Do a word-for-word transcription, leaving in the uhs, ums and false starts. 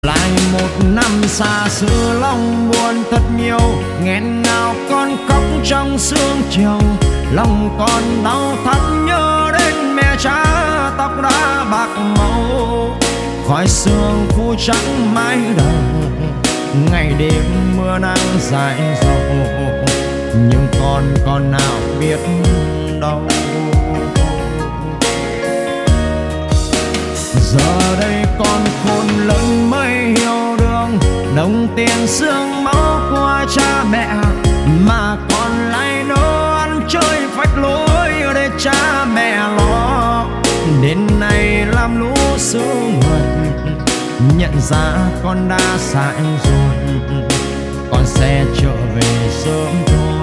Lại một năm xa xưa lòng buồn thật nhiều, nghẹn ngào con khóc trong sương chiều. Lòng còn đau thắt nhớ đến mẹ cha tóc đã bạc màu, khói sương phủ trắng mái đầu, ngày đêm mưa nắng dài dầu. Nhưng con còn nào biết đâu, giờ đây con khôn lớn mới hiểu đường, đồng tiền xương máu của cha mẹ mà còn lại nó ăn chơi phách lối để cha mẹ lo. Đến nay làm lũ xứ người nhận ra con đã sai rồi, con sẽ trở về sớm thôi.